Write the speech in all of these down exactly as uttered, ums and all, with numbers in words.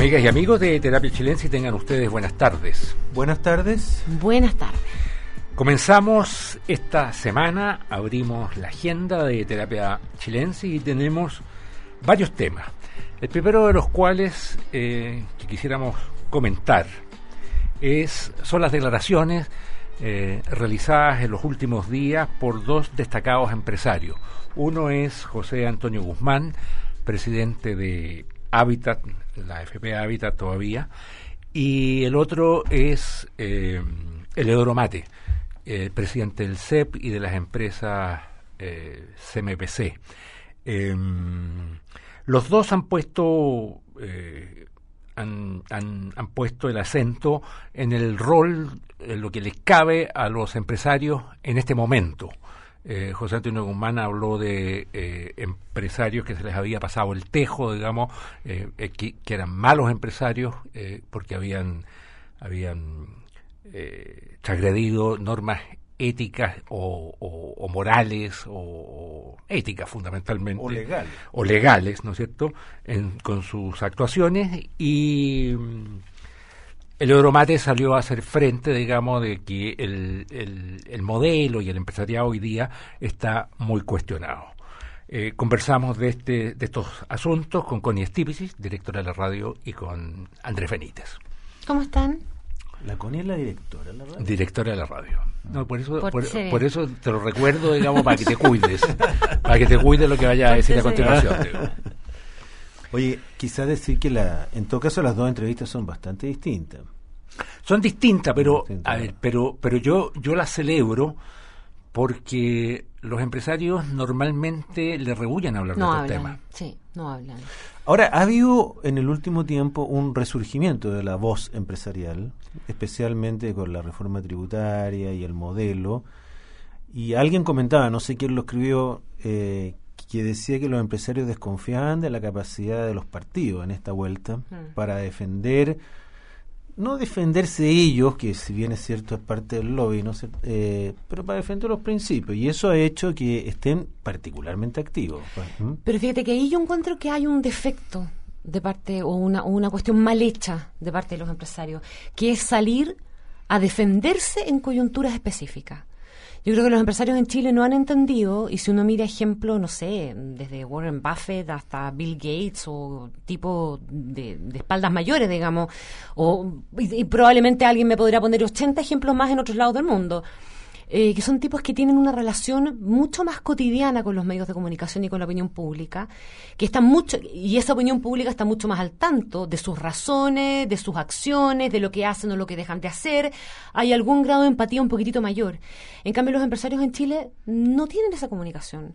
Amigas y amigos de Terapia Chilense, tengan ustedes buenas tardes. Buenas tardes. Buenas tardes. Comenzamos esta semana, abrimos la agenda de Terapia Chilense y tenemos varios temas. El primero de los cuales eh, que quisiéramos comentar es, son las declaraciones eh, realizadas en los últimos días por dos destacados empresarios. Uno es José Antonio Guzmán, presidente de Hábitat, la F P Hábitat todavía, y el otro es eh, Eleodoro Mate, eh, presidente del C E P y de las empresas eh, C M P C. Eh, los dos han puesto eh, han, han, han puesto el acento en el rol, en lo que les cabe a los empresarios en este momento. Eh, José Antonio Guzmán habló de eh, empresarios que se les había pasado el tejo, digamos, eh, eh, que, que eran malos empresarios eh, porque habían habían eh, transgredido normas éticas o, o, o morales o, o éticas fundamentalmente o legales o legales, ¿no es cierto?, en, con sus actuaciones. Y el Euromate salió a hacer frente, digamos, de que el, el, el modelo y el empresariado hoy día está muy cuestionado. Eh, conversamos de este de estos asuntos con Connie Stipicis, directora de la radio, y con Andrés Benítez. ¿Cómo están? La Connie es la directora de la radio. Directora de la radio. No, por eso, por, por, sí. por eso te lo recuerdo, digamos, para que te cuides, para que te cuides lo que vaya a decir a continuación. Digamos. Oye, quizás decir que la, en todo caso las dos entrevistas son bastante distintas. Son distintas, pero distintas. a ver, pero pero yo yo las celebro porque los empresarios normalmente le rehúyan hablar no de estos hablan, temas. Sí, no hablan. Ahora, ha habido en el último tiempo un resurgimiento de la voz empresarial, especialmente con la reforma tributaria y el modelo. Y alguien comentaba, no sé quién lo escribió, eh, que decía que los empresarios desconfiaban de la capacidad de los partidos en esta vuelta mm. para defender, no defenderse ellos, que si bien es cierto es parte del lobby, no sé, eh, pero para defender los principios, y eso ha hecho que estén particularmente activos. ¿Mm? Pero fíjate que ahí yo encuentro que hay un defecto de parte, o una, o una cuestión mal hecha de parte de los empresarios, que es salir a defenderse en coyunturas específicas. Yo creo que los empresarios en Chile no han entendido, y si uno mira ejemplos, no sé, desde Warren Buffett hasta Bill Gates o tipo de, de espaldas mayores, digamos, o y, y probablemente alguien me podría poner ochenta ejemplos más en otros lados del mundo, eh, que son tipos que tienen una relación mucho más cotidiana con los medios de comunicación y con la opinión pública, que están mucho, y esa opinión pública está mucho más al tanto de sus razones, de sus acciones, de lo que hacen o lo que dejan de hacer. Hay algún grado de empatía un poquitito mayor. En cambio, los empresarios en Chile no tienen esa comunicación.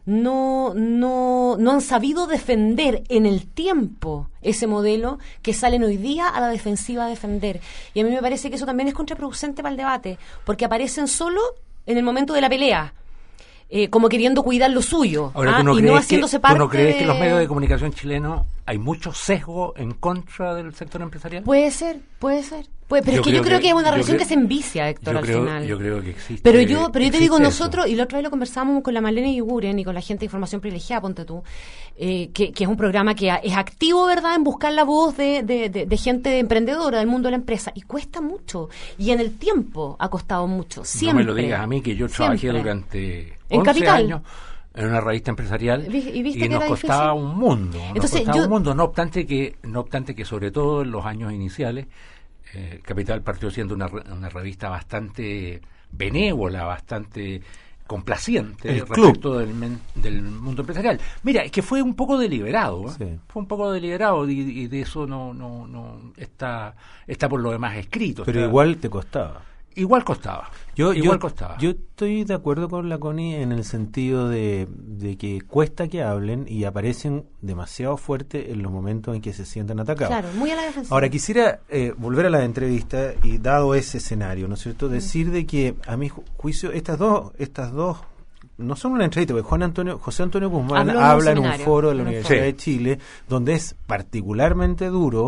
No, no, no han sabido defender en el tiempo ese modelo que salen hoy día a la defensiva a defender. Y a mí me parece que eso también es contraproducente para el debate, porque aparecen solo en el momento de la pelea, eh, como queriendo cuidar lo suyo. Ahora, ¿ah? ¿tú no y crees no haciéndose que, parte ¿tú no crees de... que los medios de comunicación chilenos hay mucho sesgo en contra del sector empresarial? Puede ser, puede ser. Puede, pero yo es que creo yo creo que, que es una yo relación creo, que se envicia, Héctor, yo al creo, final. Yo creo que existe. Pero yo, pero yo te digo, eso. nosotros, y la otra vez lo conversamos con la Marlene Yguren y con la gente de Información Privilegiada, ponte tú, eh, que, que es un programa que es activo, ¿verdad?, en buscar la voz de, de, de, de gente emprendedora del mundo de la empresa. Y cuesta mucho. Y en el tiempo ha costado mucho. Siempre. No me lo digas a mí, que yo trabajé Siempre. durante ¿En once Capital? años en una revista empresarial ¿Y, y, viste y que nos era costaba difícil? un mundo. Nos Entonces, costaba yo... un mundo, no obstante que, no obstante que sobre todo en los años iniciales, eh, Capital partió siendo una, una revista bastante benévola, bastante complaciente El respecto club. del, men, del mundo empresarial. Mira, es que fue un poco deliberado, ¿eh? Sí. Fue un poco deliberado y, y de eso no no no está está por lo demás escrito. Pero está, igual te costaba. Igual costaba. Yo, igual yo, costaba. Yo estoy de acuerdo con la Connie en el sentido de, de que cuesta que hablen y aparecen demasiado fuerte en los momentos en que se sientan atacados. Claro, muy a la defensiva. Ahora, quisiera eh, volver a la entrevista y dado ese escenario, ¿no es cierto?, decir de que a mi ju- juicio estas dos, estas dos no son una entrevista, porque Juan Antonio, José Antonio Guzmán Habló en un habla en un seminario, foro de la en un Universidad foro. de Chile, donde es particularmente duro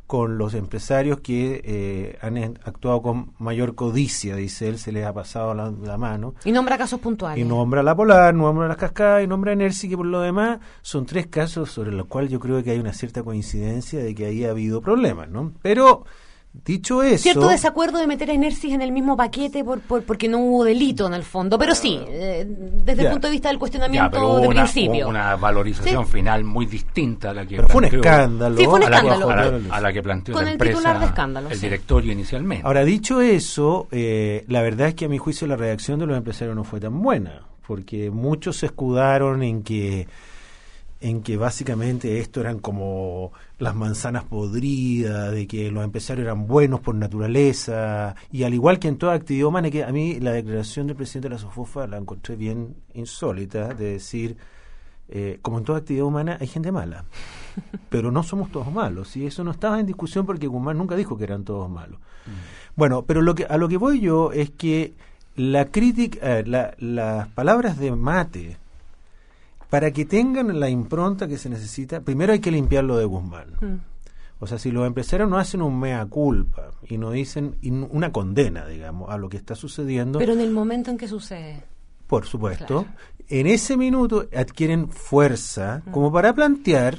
con los empresarios que eh, han actuado con mayor codicia, dice él, se les ha pasado la, la mano. Y nombra casos puntuales. Y nombra la Polar, nombra las Cascadas y nombra Energy, que por lo demás son tres casos sobre los cuales yo creo que hay una cierta coincidencia de que ahí ha habido problemas, ¿no? Pero... Dicho eso... Cierto desacuerdo de meter a Enersis en el mismo paquete por, por porque no hubo delito en el fondo, pero sí, eh, desde ya. el punto de vista del cuestionamiento ya, pero de una, principio. Una valorización ¿sí? final muy distinta a la que pero planteó, fue un escándalo. Sí, fue un a la, escándalo. A la, a la que planteó Con la el empresa, titular de escándalo, el sí. directorio inicialmente. Ahora, dicho eso, eh, la verdad es que a mi juicio la reacción de los empresarios no fue tan buena, porque muchos se escudaron en que en que básicamente esto eran como las manzanas podridas, de que los empresarios eran buenos por naturaleza, y al igual que en toda actividad humana, que a mí la declaración del presidente de la SOFOFA la encontré bien insólita, de decir, eh, como en toda actividad humana hay gente mala, pero no somos todos malos, y eso no estaba en discusión porque Guzmán nunca dijo que eran todos malos. Mm. Bueno, pero lo que a lo que voy yo es que la crítica, eh, la, las palabras de Mate, para que tengan la impronta que se necesita, primero hay que limpiarlo de Guzmán. Mm. O sea, si los empresarios no hacen un mea culpa y no dicen una condena, digamos, a lo que está sucediendo... Pero en el momento en que sucede. Por supuesto. Claro. En ese minuto adquieren fuerza mm. como para plantear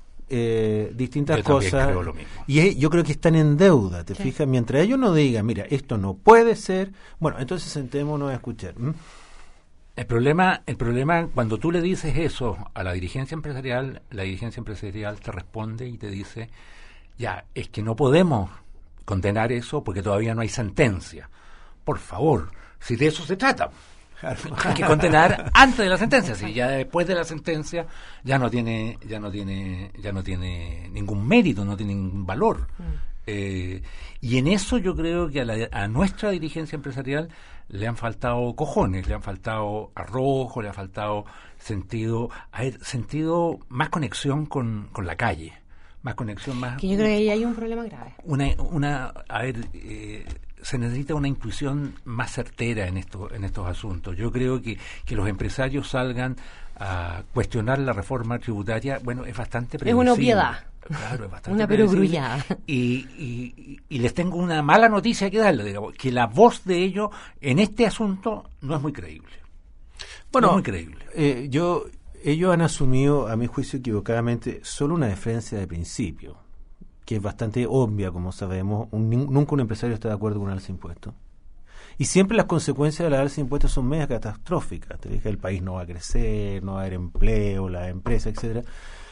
eh, distintas yo cosas. Creo lo mismo. Y es, yo creo que están en deuda, ¿te sí. fijas? Mientras ellos no digan, mira, esto no puede ser, bueno, entonces sentémonos a escuchar. ¿Mm? El problema, el problema, cuando tú le dices eso a la dirigencia empresarial, la dirigencia empresarial te responde y te dice, ya, es que no podemos condenar eso porque todavía no hay sentencia. Por favor, si de eso se trata, hay que condenar antes de la sentencia. Si ya después de la sentencia ya no tiene, ya no tiene, ya no tiene ningún mérito, no tiene ningún valor. Mm. Eh, y en eso yo creo que a, la, a nuestra dirigencia empresarial le han faltado cojones, le han faltado arrojo, le ha faltado sentido, a ver, sentido más conexión con, con la calle, más conexión, más... Que yo creo que ahí hay un problema grave. Una, una a ver, eh, se necesita una intuición más certera en, esto, en estos asuntos. Yo creo que, que los empresarios salgan a cuestionar la reforma tributaria, bueno, es bastante previsible. Es una obviedad. Claro, es bastante una perogrullada. Y, y, y les tengo una mala noticia que darle, digamos, que la voz de ellos en este asunto no es muy creíble. Bueno, no es muy creíble. Eh, yo, ellos han asumido, a mi juicio equivocadamente, solo una diferencia de principio, que es bastante obvia, como sabemos. Un, nunca un empresario está de acuerdo con un alza de impuestos. Y siempre las consecuencias de la alza de impuestos son medias catastróficas. Te dije, el país no va a crecer, no va a haber empleo, la empresa, etcétera.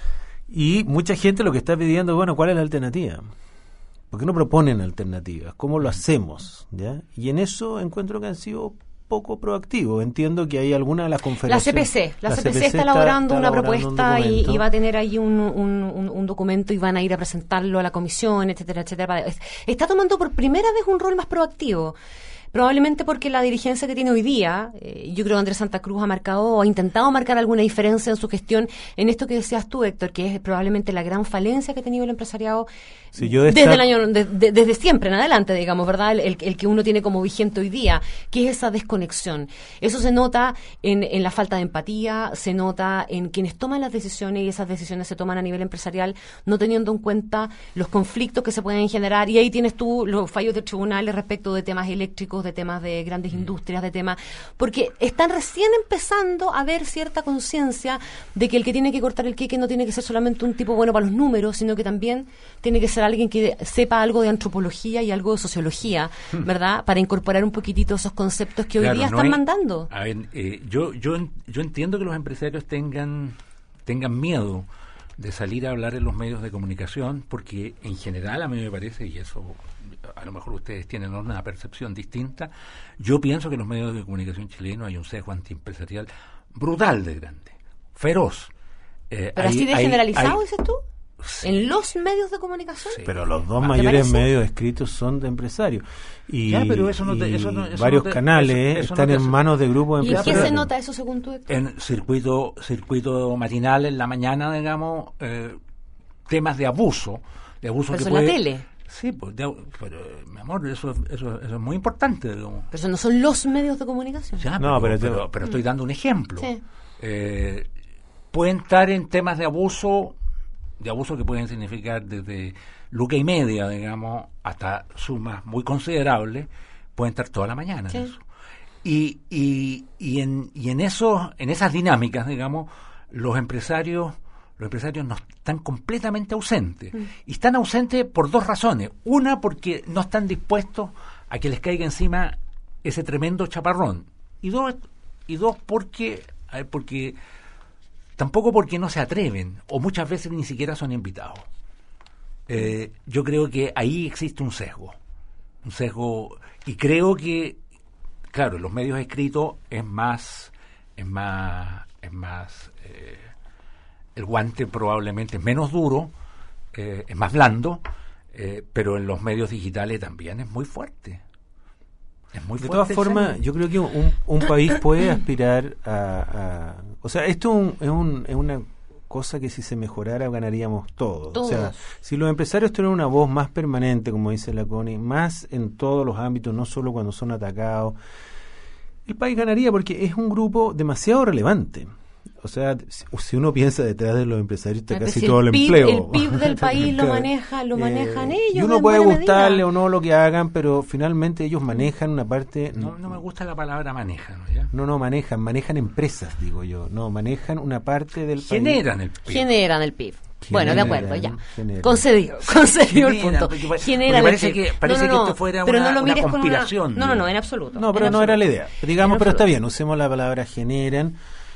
Y mucha gente lo que está pidiendo, bueno, ¿cuál es la alternativa? ¿Por qué no proponen alternativas? ¿Cómo lo hacemos? ¿Ya? Y en eso encuentro que han sido poco proactivos. Entiendo que hay alguna de las confederaciones... La C P C. La, la C P C, C está elaborando está, está una elaborando propuesta un y, y va a tener ahí un, un, un, un documento y van a ir a presentarlo a la comisión, etcétera, etcétera. Está tomando por primera vez un rol más proactivo. Probablemente porque la dirigencia que tiene hoy día, eh, yo creo que Andrés Santa Cruz ha marcado o ha intentado marcar alguna diferencia en su gestión en esto que decías tú, Héctor, que es probablemente la gran falencia que ha tenido el empresariado sí, yo desde el año de, de, desde siempre en adelante, digamos, ¿verdad? El, el, el que uno tiene como vigente hoy día, que es esa desconexión. Eso se nota en, en la falta de empatía, se nota en quienes toman las decisiones y esas decisiones se toman a nivel empresarial no teniendo en cuenta los conflictos que se pueden generar, y ahí tienes tú los fallos de tribunales respecto de temas eléctricos, de temas de grandes industrias, de temas, porque están recién empezando a ver cierta conciencia de que el que tiene que cortar el queque no tiene que ser solamente un tipo bueno para los números, sino que también tiene que ser alguien que sepa algo de antropología y algo de sociología, ¿verdad? Para incorporar un poquitito esos conceptos que claro, hoy día no están hay, mandando. A ver, eh, yo, yo, yo entiendo que los empresarios tengan, tengan miedo de salir a hablar en los medios de comunicación, porque en general a mí me parece, y eso a lo mejor ustedes tienen una percepción distinta, yo pienso que en los medios de comunicación chilenos hay un sesgo antiempresarial brutal de grande, feroz. Eh, ¿Pero hay, así de hay, generalizado, hay, dices tú? Sí. ¿En los medios de comunicación? Sí. Pero los dos mayores medios escritos son de empresarios. Y, ya, pero eso no te, eso no, eso varios no te, canales eso, eso están no en manos de grupos de ¿Y empresarios. qué se nota eso según tú, Héctor? En circuito, circuito matinal en la mañana, digamos, eh, temas de abuso. De abuso pero que eso puede, en la tele. Sí, pues, de, pero, mi amor, eso, eso, eso es muy importante. Digamos. Pero eso no son los medios de comunicación. Ya, no, pero, pero, pero, pero estoy dando un ejemplo. Sí. Eh, pueden estar en temas de abuso de abuso que pueden significar desde luca y media, digamos, hasta sumas muy considerables, pueden estar toda la mañana Sí. en eso. Y, y, y en, y en esos, en esas dinámicas, digamos, los empresarios, los empresarios no están completamente ausentes. Mm. Y están ausentes por dos razones. Una, porque no están dispuestos a que les caiga encima ese tremendo chaparrón. Y dos, y dos porque, a ver, porque tampoco porque no se atreven, o muchas veces ni siquiera son invitados. Eh, yo creo que ahí existe un sesgo. Un sesgo, y creo que, claro, en los medios escritos es más, es más, es más, eh, el guante probablemente es menos duro, eh, es más blando, eh, pero en los medios digitales también es muy fuerte. Es muy de fuerte. todas formas, yo creo que un, un país puede aspirar a, a... O sea, esto un, es, un, es una cosa que si se mejorara ganaríamos todos. Todos. O sea, si los empresarios tuvieran una voz más permanente, como dice la Connie, más en todos los ámbitos, no solo cuando son atacados, el país ganaría porque es un grupo demasiado relevante. O sea, si uno piensa detrás de los empresarios está Ah, casi si todo el, el P I B, empleo. el P I B del país lo Claro. maneja, lo Eh, manejan ellos. Y uno en puede buena gustarle medida. o no lo que hagan, pero finalmente ellos manejan una parte. No, no me gusta la palabra maneja, ¿no? ¿Ya? No, no manejan, manejan empresas, digo yo. No, manejan una parte del Generan el P I B. Generan el P I B. Bueno, de acuerdo, ya. Generan. Concedido, concedido el Generan, punto. porque pa- Generan porque parece el P I B. que- parece que esto fuera pero una- no lo una mires con conspiración, No, no, no, digo. en absoluto. No, pero en no era la absoluto. idea. Digamos, En pero está absoluto. bien, usemos la palabra generan.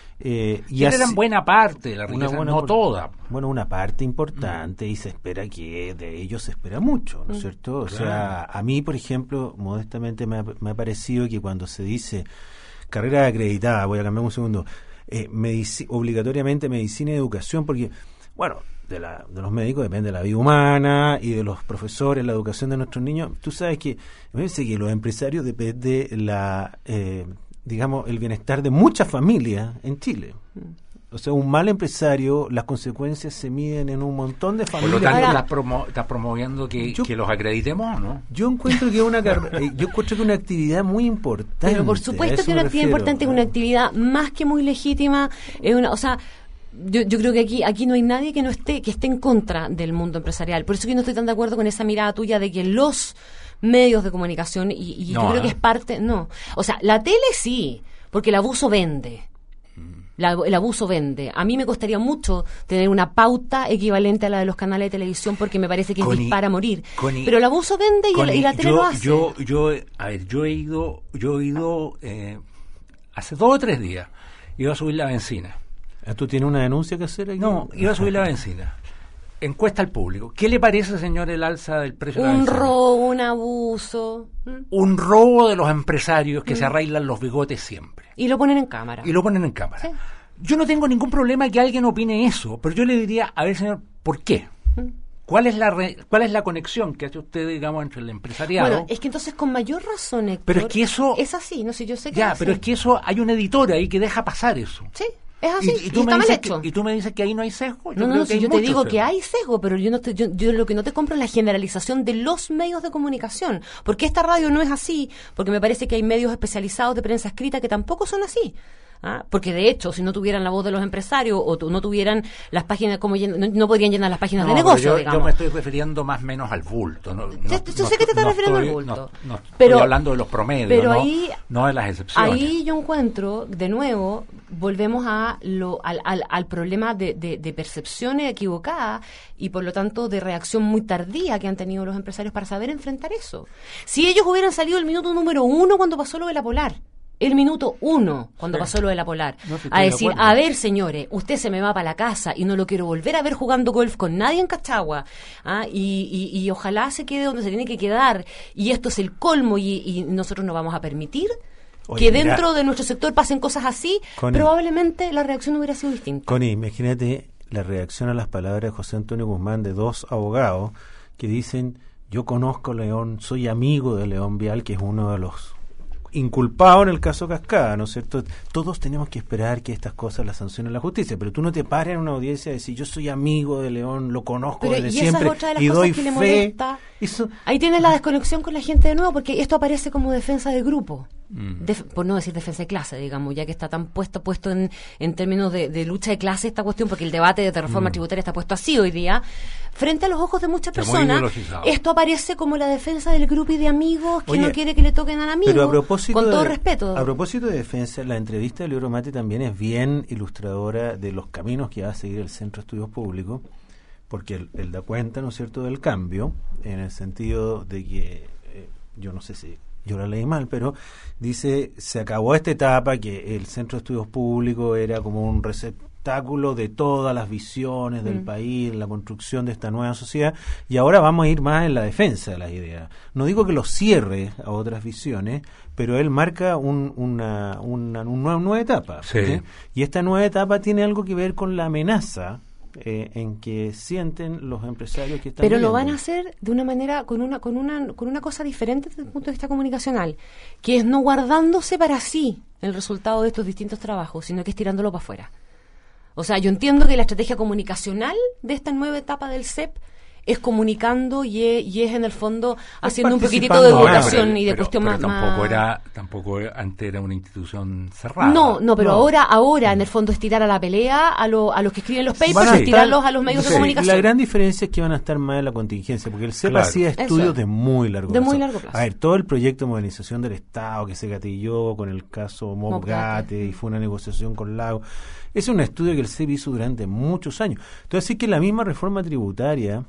Eh, y Generan así- buena parte de la una riqueza, buena no por- toda. Bueno, una parte importante, y se espera que de ellos se espera mucho, ¿no es cierto? O Claro. sea, a mí, por ejemplo, modestamente me ha, me ha parecido que cuando se dice carrera acreditada, voy a cambiar un segundo, eh, medici- obligatoriamente medicina y educación, porque, bueno, de, la, de los médicos depende de la vida humana y de los profesores, la educación de nuestros niños. Tú sabes que, me parece que los empresarios depende la... Eh, digamos, el bienestar de muchas familias en Chile. O sea, un mal empresario, las consecuencias se miden en un montón de Por familias. lo tanto, Ahora- estás, promo- estás promoviendo que, Yo- que los acreditemos, ¿no? Yo encuentro que es una car- eh, yo encuentro que una actividad muy importante. Pero por a supuesto eso que una me actividad refiero. importante, es una actividad más que muy legítima, es una, o sea, yo, yo creo que aquí aquí no hay nadie que no esté que esté en contra del mundo empresarial. Por eso que no estoy tan de acuerdo con esa mirada tuya de que los medios de comunicación y, y No, yo creo ¿eh? que es parte, no. O sea, la tele sí, porque el abuso vende. La- el abuso vende. A mí me costaría mucho tener una pauta equivalente a la de los canales de televisión porque me parece que es Connie, dispara a morir. Connie, Pero el abuso vende y, el- Connie, y la tele yo, lo hace. Yo, yo, a ver, yo he ido, yo he ido eh, hace dos o tres días, iba a subir la benzina. ¿Tú tienes una denuncia que hacer aquí? No, iba a subir la benzina. Encuesta al público. ¿Qué le parece, señor, el alza del precio de la Un benzina? robo, un abuso. ¿Mm? Un robo de los empresarios que se arraigan los bigotes siempre. Y lo ponen en cámara. Y lo ponen en cámara. Sí. Yo no tengo ningún problema que alguien opine eso, pero yo le diría, a ver, señor, ¿por qué? ¿Cuál es la re- cuál es la conexión que hace usted, digamos, entre el empresariado? Bueno, es que entonces con mayor razón, Héctor, Pero es que eso- es así, no sé, yo sé que ya, es pero así. es que eso, hay un editor ahí que deja pasar eso. Sí, es así, y, y, tú me está mal dices hecho. que, y tú me dices que ahí no hay sesgo. Yo No, creo no, que si hay yo te mucho digo sesgo. que hay sesgo, pero yo no te, yo, yo lo que no te compro es la generalización de los medios de comunicación. Porque esta radio no es así, porque me parece que hay medios especializados de prensa escrita que tampoco son así. ¿Ah? Porque de hecho, si no tuvieran la voz de los empresarios o tu- no tuvieran las páginas, como llen- no, no podrían llenar las páginas No, de pero negocio, yo, digamos. yo me estoy refiriendo más o menos al bulto. No, no- Yo- yo no- sé que te estás no refiriendo al estoy- bulto. No, no Pero- estoy hablando de los promedios, pero no, ahí- no de las excepciones. Ahí yo encuentro, de nuevo, volvemos a lo, al, al, al problema de, de, de percepción equivocada y por lo tanto de reacción muy tardía que han tenido los empresarios para saber enfrentar eso. Si ellos hubieran salido el minuto número uno cuando pasó lo de la Polar, el minuto uno cuando Sí. pasó lo de la Polar, No, sí, estoy a de decir, acuerdo. a ver señores, usted se me va para la casa y no lo quiero volver a ver jugando golf con nadie en Cachagua, ¿ah? y, y, y ojalá se quede donde se tiene que quedar y esto es el colmo y, y nosotros no vamos a permitir Oye, que mira, dentro de nuestro sector pasen cosas así, Connie. probablemente la reacción hubiera sido distinta. Connie, imagínate la reacción a las palabras de José Antonio Guzmán de dos abogados que dicen, yo conozco a León, soy amigo de León Vial, que es uno de los inculpados en el caso Cascada, ¿no es cierto? Todos tenemos que esperar que estas cosas las sancione la justicia, pero tú no te pares en una audiencia y decir, yo soy amigo de León, lo conozco Pero, desde y esa siempre es otra de las y cosas doy que le fe. molesta. Eso, Ahí tienes la desconexión con la gente de nuevo, porque esto aparece como defensa de grupo. mm. def, por no decir defensa de clase, digamos, ya que está tan puesto puesto en, en términos de, de lucha de clase esta cuestión, porque el debate de reforma mm. tributaria está puesto así hoy día, frente a los ojos de muchas personas, esto aparece como la defensa del grupo y de amigos que Oye, no quiere que le toquen al amigo, pero a propósito con todo de, respeto. A propósito de defensa, la entrevista de Leoro Mate también es bien ilustradora de los caminos que va a seguir el Centro de Estudios Públicos, porque él, él da cuenta, ¿no es cierto?, del cambio, en el sentido de que, eh, yo no sé si yo la leí mal, pero dice, se acabó esta etapa que el Centro de Estudios Públicos era como un receptáculo de todas las visiones del mm. país, la construcción de esta nueva sociedad, y ahora vamos a ir más en la defensa de las ideas. No digo que lo cierre a otras visiones, pero él marca un, una, una, una nueva, nueva etapa. Sí. ¿sí? Y esta nueva etapa tiene algo que ver con la amenaza Eh, en que sienten los empresarios que están pero viviendo. Lo van a hacer de una manera con una con una con una cosa diferente desde el punto de vista comunicacional, que es no guardándose para sí el resultado de estos distintos trabajos, sino que es tirándolo para afuera. O sea, yo entiendo que la estrategia comunicacional de esta nueva etapa del C E P es comunicando y es, y es en el fondo haciendo un poquitito de educación no, y de pero, cuestión pero más tampoco más... era tampoco antes era una institución cerrada. No, no, pero no. ahora ahora en el fondo es tirar a la pelea a, lo, a los que escriben los papers, estar, es tirarlos a los medios sí, de comunicación. La gran diferencia es que van a estar más en la contingencia, porque el C E P claro, hacía estudios eso, de muy largo de plazo. muy largo plazo. A ver, todo el proyecto de modernización del Estado que se gatilló con el caso Mobgate y fue una negociación con Lago, es un estudio que el C E P hizo durante muchos años. Entonces sí que la misma reforma tributaria,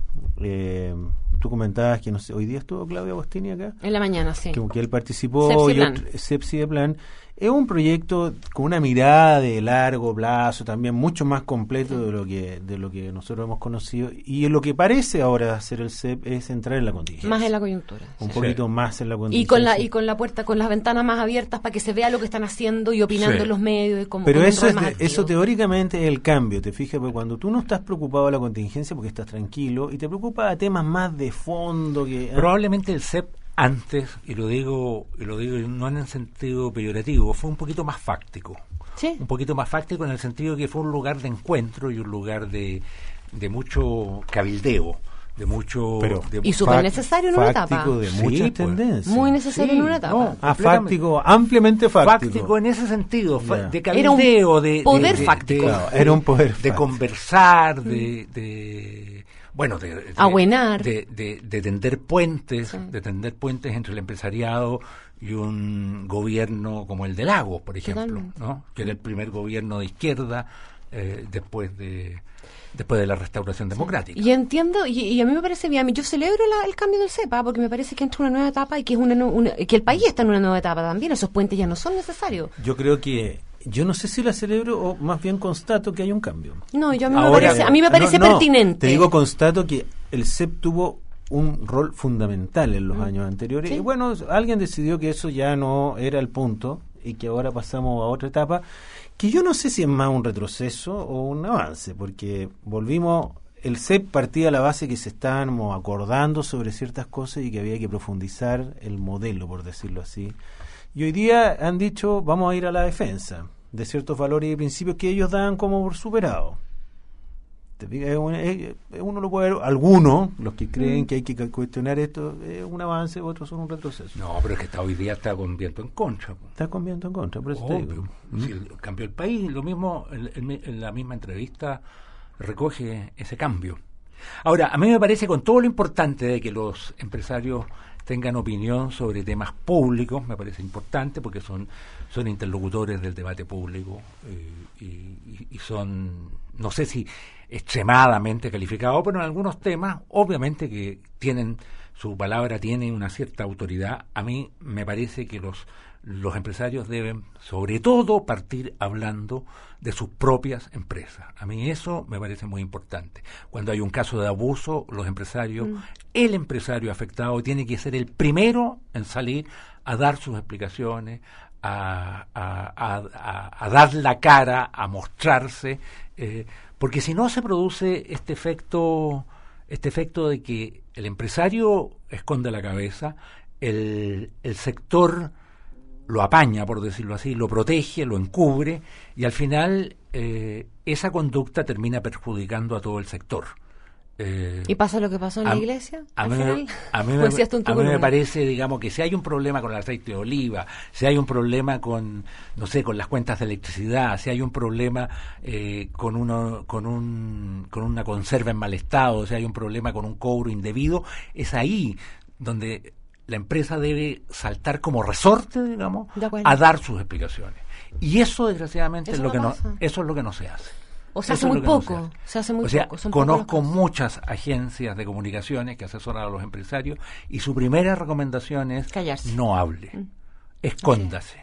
eh, tú comentabas que no sé, hoy día estuvo Claudio Agostini acá en la mañana, sí, que, que él participó, Sepsi de Plan, es un proyecto con una mirada de largo plazo, también mucho más completo de lo que de lo que nosotros hemos conocido, y lo que parece ahora ser el C E P es entrar en la contingencia, más en la coyuntura, un sí. poquito sí. más en la contingencia, y con la y con la puerta, con las ventanas más abiertas para que se vea lo que están haciendo y opinando sí. en los medios y como, pero como eso es de, eso eso teóricamente es el cambio, te fijas, porque cuando tú no estás preocupado de la contingencia porque estás tranquilo y te preocupa a temas más de fondo que probablemente el C E P antes, y lo digo y lo digo no en el sentido peyorativo, fue un poquito más fáctico. Sí. Un poquito más fáctico en el sentido de que fue un lugar de encuentro y un lugar de, de mucho cabildeo, de mucho... Pero, de y súper necesario en una etapa. Fáctico de sí, muchas pues, tendencias. Muy necesario sí, en una etapa. No, ah, fáctico, ampliamente fáctico. Fáctico en ese sentido, yeah. de cabildeo, era un de... poder de, fáctico. De, Claro, era un poder de fáctico. conversar, de... de bueno, de, de, Abuenar. de, de, de tender puentes, sí. de tender puentes entre el empresariado y un gobierno como el de Lagos, por ejemplo, ¿no? Que era el primer gobierno de izquierda eh, después de después de la restauración democrática. Y entiendo, y, y a mí me parece bien, a mí yo celebro la, el cambio del C E P, ¿eh? Porque me parece que entra una nueva etapa y que es una, una que el país está en una nueva etapa también, esos puentes ya no son necesarios. Yo creo que yo no sé si la celebro o más bien constato que hay un cambio. No, yo a mí me Ahora, parece, a mí me parece no, no, pertinente. Te digo, constato que el C E P tuvo un rol fundamental en los mm. años anteriores. ¿Sí? Y bueno, alguien decidió que eso ya no era el punto y que ahora pasamos a otra etapa, que yo no sé si es más un retroceso o un avance, porque volvimos... El C E P partía de la base que se estábamos acordando sobre ciertas cosas y que había que profundizar el modelo, por decirlo así. Y hoy día han dicho, vamos a ir a la defensa de ciertos valores y principios que ellos dan como por superado. Uno lo puede ver, algunos, los que creen mm. que hay que cuestionar esto, es un avance, otros son un retroceso. No, pero es que está, hoy día está con viento en contra. Está con viento en contra, por eso Obvio. te digo. Sí, cambió el país, lo mismo en, en, en la misma entrevista recoge ese cambio. Ahora, a mí me parece, con todo lo importante de que los empresarios tengan opinión sobre temas públicos, me parece importante porque son, son interlocutores del debate público eh, y, y son, no sé si extremadamente calificados, pero en algunos temas, obviamente que tienen, su palabra tiene una cierta autoridad. A mí me parece que los los empresarios deben, sobre todo, partir hablando de sus propias empresas. A mí eso me parece muy importante. Cuando hay un caso de abuso, los empresarios, mm. el empresario afectado tiene que ser el primero en salir a dar sus explicaciones, a, a, a, a, a dar la cara, a mostrarse, eh, porque si no se produce este efecto, este efecto de que el empresario esconde la cabeza, el, el sector lo apaña, por decirlo así, lo protege, lo encubre, y al final eh, esa conducta termina perjudicando a todo el sector. Eh, ¿Y pasa lo que pasó en a, la iglesia? A al mí, final? a mí, Pues me, sí, a mí me parece, digamos, que si hay un problema con el aceite de oliva, si hay un problema con, no sé, con las cuentas de electricidad, si hay un problema eh, con uno, con un, con una conserva en mal estado, si hay un problema con un cobro indebido, es ahí donde la empresa debe saltar como resorte, digamos, a dar sus explicaciones. Y eso, desgraciadamente, eso es lo no que no, eso es lo que no se hace. O se hace muy poco, se hace muy o sea, poco. Son conozco muchas agencias de comunicaciones que asesoran a los empresarios y su primera recomendación es callarse. No hable, mm. escóndase.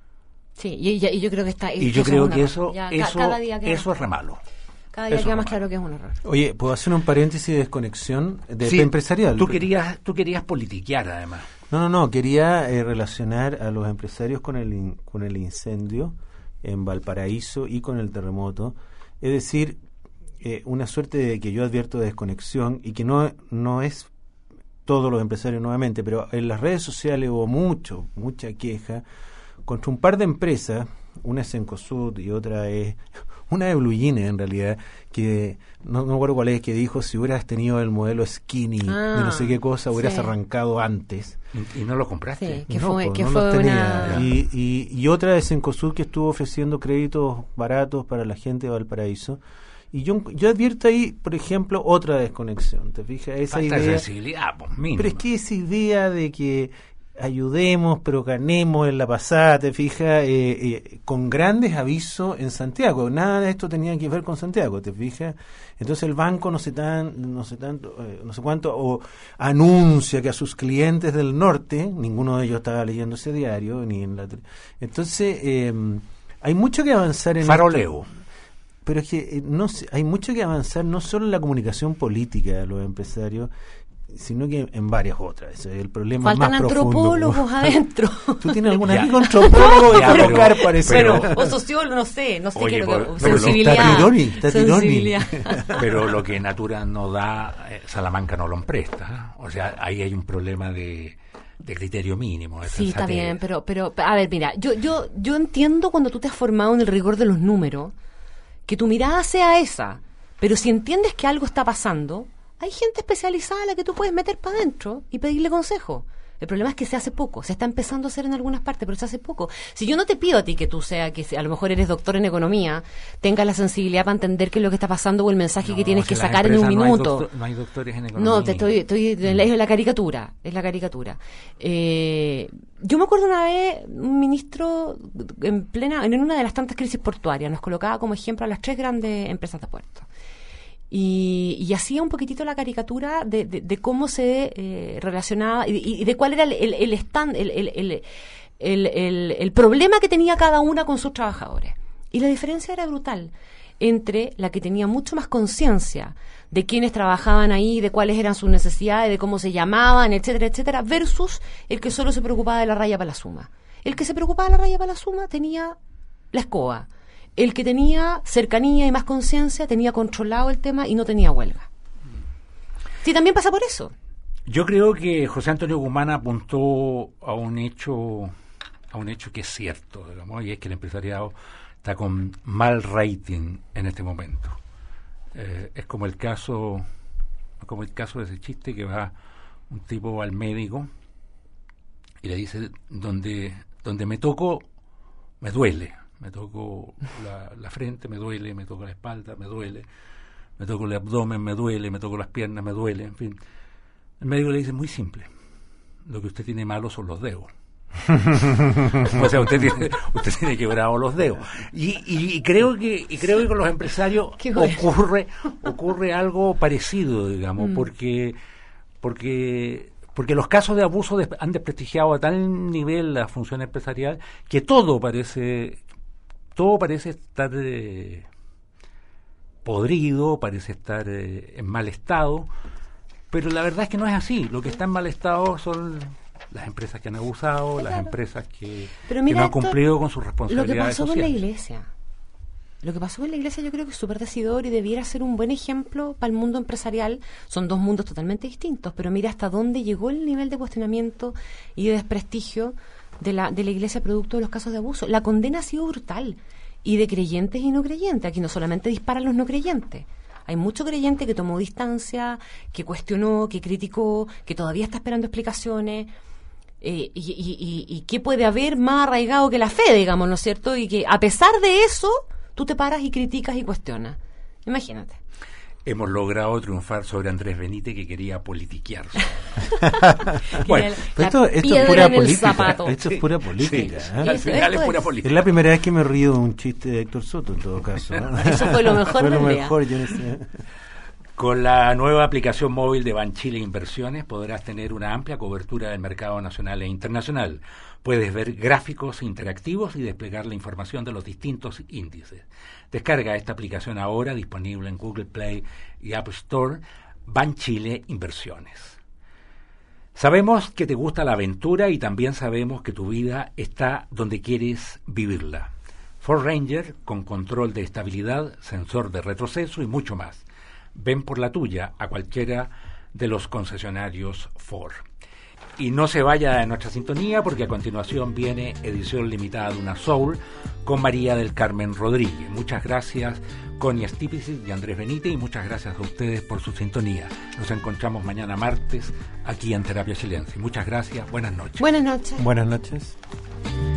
Sí, y, y, y yo creo que está. Y yo creo que eso, ya, eso, cada día eso es re malo. Cada día queda más claro que es un error. Oye, ¿puedo hacer un paréntesis de desconexión de sí, empresarial? Tú querías, tú querías politiquear, además. No, no, no. Quería eh, relacionar a los empresarios con el in, con el incendio en Valparaíso y con el terremoto. Es decir, eh, una suerte de que yo advierto de desconexión y que no, no es todos los empresarios nuevamente, pero en las redes sociales hubo mucho, mucha queja contra un par de empresas, una es Cencosud y otra es una de Blue Jeans en realidad, que no, no me acuerdo cuál es, que dijo si hubieras tenido el modelo skinny ah, de no sé qué cosa, hubieras sí. arrancado antes. ¿Y, y no lo compraste? Sí, que no, fue, pues, que no fue los tenía. una... Y, y, y otra de Cencosud que estuvo ofreciendo créditos baratos para la gente de Valparaíso. Y yo, yo advierto ahí, por ejemplo, otra desconexión, ¿te fijas? Esa Falta idea, de sensibilidad, pues, mismo. pero es que esa idea de que ayudemos, pero ganemos en la pasada, te fijas, eh, eh, con grandes avisos en Santiago. Nada de esto tenía que ver con Santiago, te fijas. Entonces el banco no sé tan, no sé tanto, eh, no sé cuánto, o anuncia que a sus clientes del norte, ninguno de ellos estaba leyendo ese diario, ni en la. Entonces eh, hay mucho que avanzar en faroleo. Esto. Pero es que eh, no hay mucho que avanzar no solo en la comunicación política de los empresarios, sino que en varias otras. El problema Faltan más antropólogos profundo. adentro. ¿Tú tienes alguna aquí con antropólogo ya, de colocar, pero, parece? Pero, o sociólogo, no sé, no sé Oye, qué es lo que... pero sensibilidad. Tatironi, tatironi. sensibilidad. Pero lo que Natura no da, eh, Salamanca no lo empresta. ¿eh? O sea, ahí hay un problema de... de criterio mínimo. De sí, sensatez. está bien, pero, pero, a ver, mira, yo, yo, yo entiendo cuando tú te has formado en el rigor de los números, que tu mirada sea esa, pero si entiendes que algo está pasando, hay gente especializada a la que tú puedes meter para adentro y pedirle consejo. El problema es que se hace poco, se está empezando a hacer en algunas partes, pero se hace poco. Si yo no te pido a ti que tú sea, que a lo mejor eres doctor en economía, tengas la sensibilidad para entender qué es lo que está pasando o el mensaje no, que tienes si que sacar en un no minuto. Hay doctor, no hay doctores en economía. No, te estoy, estoy es la caricatura, es la caricatura. Eh, yo me acuerdo una vez, un ministro en plena, en una de las tantas crisis portuarias, nos colocaba como ejemplo a las tres grandes empresas de puertos. Y, y hacía un poquitito la caricatura de, de, de cómo se eh, relacionaba y, y de cuál era el, el, el, stand, el, el, el, el, el, el problema que tenía cada una con sus trabajadores. Y la diferencia era brutal entre la que tenía mucho más conciencia de quiénes trabajaban ahí, de cuáles eran sus necesidades, de cómo se llamaban, etcétera, etcétera, versus el que solo se preocupaba de la raya para la suma. El que se preocupaba de la raya para la suma tenía la escoba. El que tenía cercanía y más conciencia tenía controlado el tema y no tenía huelga. Sí, también pasa por eso. Yo creo que José Antonio Guzmán apuntó a un hecho, a un hecho que es cierto, digamos, y es que el empresariado está con mal rating en este momento. Eh, es como el caso, como el caso de ese chiste que va un tipo al médico y le dice donde, donde me toco me duele. Me toco la, la frente, me duele, me toco la espalda, me duele, me toco el abdomen, me duele, me toco las piernas, me duele, en fin. El médico le dice, muy simple, lo que usted tiene malo son los dedos. O sea, usted tiene, usted tiene quebrado los dedos. Y, y, y creo que y creo que con los empresarios ocurre ocurre algo parecido, digamos, mm. porque porque porque los casos de abuso de, han desprestigiado a tal nivel la función empresarial que todo parece todo parece estar eh, podrido, parece estar eh, en mal estado, pero la verdad es que no es así. Lo que está en mal estado son las empresas que han abusado, claro. Las empresas que, que no han cumplido con sus responsabilidades sociales. Lo que pasó sociales. con la iglesia, lo que pasó con la iglesia yo creo que es súper decidor y debiera ser un buen ejemplo para el mundo empresarial. Son dos mundos totalmente distintos, pero mira hasta dónde llegó el nivel de cuestionamiento y de desprestigio de la, de la iglesia producto de los casos de abuso. La condena ha sido brutal, y de creyentes y no creyentes. Aquí no solamente disparan los no creyentes, Hay mucho creyente que tomó distancia, que cuestionó, que criticó, que todavía está esperando explicaciones. Eh, y, y, y, y qué puede haber más arraigado que la fe, digamos, ¿no es cierto? Y que a pesar de eso, tú te paras y criticas y cuestionas. Imagínate. Hemos logrado triunfar sobre Andrés Benítez, que quería politiquearse. Bueno, la esto, esto es piedra pura en el política. zapato. Esto es pura política. Sí, ¿eh? al Eso- final esto es pura es. política. Es la primera vez que me río de un chiste de Héctor Soto, en todo caso. ¿no? Eso fue lo mejor Fue lo del día. mejor, yo no sé. Con la nueva aplicación móvil de Banchile Inversiones podrás tener una amplia cobertura del mercado nacional e internacional. Puedes ver gráficos interactivos y desplegar la información de los distintos índices. Descarga esta aplicación ahora, disponible en Google Play y App Store, Banchile Inversiones. Sabemos que te gusta la aventura y también sabemos que tu vida está donde quieres vivirla. Ford Ranger con control de estabilidad, sensor de retroceso y mucho más. Ven por la tuya a cualquiera de los concesionarios Ford. Y no se vaya de nuestra sintonía, porque a continuación viene edición limitada de Una Soul con María del Carmen Rodríguez. Muchas gracias, Connie Stipicis y Andrés Benítez, y muchas gracias a ustedes por su sintonía. Nos encontramos mañana martes aquí en Terapia Chilense. Muchas gracias, buenas noches. Buenas noches. Buenas noches.